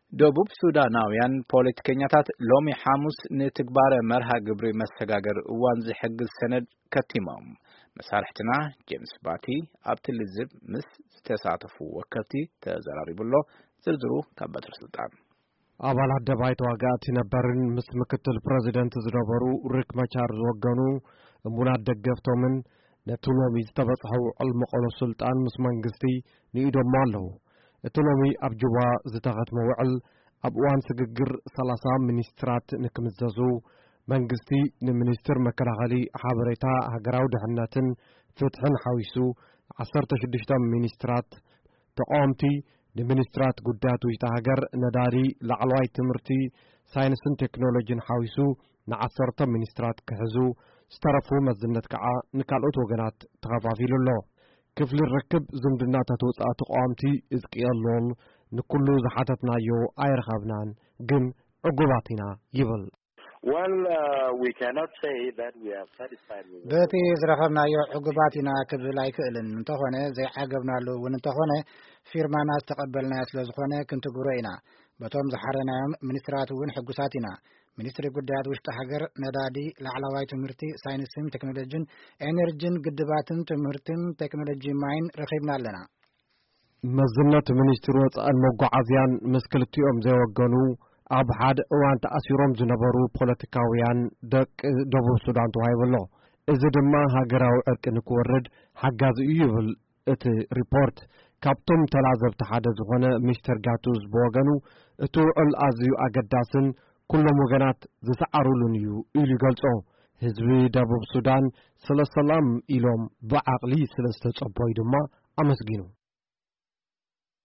ደቡብ ሱዳናውያን ፖለቲከኛታት ሎሚ ሐሙስ ንትግባረ መርሃ ግብሪ መሰጋገር እዋን ዝሕግዝ ሰነድ ከቲሞም መሳርሕትና ጄምስ ባቲ ኣብትልዝብ ምስ ዝተሳተፉ ወከልቲ ተዘራሪብሎ ዝርዝሩ ካብ በትር ስልጣን አባላት ደባይት ዋጋት ነበርን ምስ ምክትል ፕሬዝዳንት ዝነበሩ ሪክ ማቻር ዝወገኑ እሙናት ደገፍቶምን ነቱሎሚ ዝተበጽሐው ዕልመቆሎ ስልጣን ምስ መንግስቲ ንኢዶም ኣለዉ እቱሎሚ ኣብ ጁባ ዝተኸትመ ውዕል ኣብ እዋን ስግግር 30 ሚኒስትራት ንክምዘዙ መንግስቲ ንሚኒስትር መከላኸሊ ሓበሬታ ሃገራዊ ድሕነትን ፍትሕን ሓዊሱ 16 ሚኒስትራት ተቃውምቲ ንሚኒስትራት ጉዳያት ውሽጢ ሃገር ነዳዲ ላዕለዋይ ትምህርቲ ሳይንስን ቴክኖሎጂን ሓዊሱ ን10 ሚኒስትራት ክሕዙ ዝተረፉ መዝነት ከዓ ንካልኦት ወገናት ተኸፋፊሉ ኣሎ ክፍሊ ርክብ ዝምድናታት ወጻኢ ተቃውምቲ እዝቅየሎን ንኩሉ ዝሓተትናዮ ኣይረኸብናን ግን ዕጉባቲና ይብል we cannot say that we are satisfied with በቲ ዝረኸብናዮ ዕጉባቲና ክብል ኣይክእልን እንተኾነ ዘይዓገብናሉ እውን እንተኾነ ፊርማና ዝተቐበልናዮ ስለዝኾነ ክንትግብሮ ኢና በቶም ዝሓረናዮም ሚኒስትራት እውን ሕጉሳት ኢና ሚኒስትሪ ጉዳያት ውሽጢ ሃገር ነዳዲ ላዕለዋይ ትምህርቲ ሳይንስን ቴክኖሎጂን ኤነርጂን ግድባትን ትምህርትን ቴክኖሎጂ ማይን ረኺብና ኣለና መዝነት ሚኒስትር ወጻኢን መጓዓዝያን ምስ ክልቲኦም ዘይወገኑ ኣብ ሓደ እዋን ተኣሲሮም ዝነበሩ ፖለቲካውያን ደቂ ደቡብ ሱዳን ተዋሂብሎ እዚ ድማ ሃገራዊ ዕርቂ ንክወርድ ሓጋዚ እዩ ይብል እቲ ሪፖርት ካብቶም ተላዘብቲ ሓደ ዝኾነ ሚስተር ጋቱዝ ብወገኑ እቲ ውዕል ኣዝዩ ኣገዳስን ኩሎም ወገናት ዝሰዓሩሉን እዩ ኢሉ ይገልጾ ህዝቢ ደቡብ ሱዳን ስለ ሰላም ኢሎም ብዓቕሊ ስለ ዝተጸበዩ ድማ ኣመስጊኑ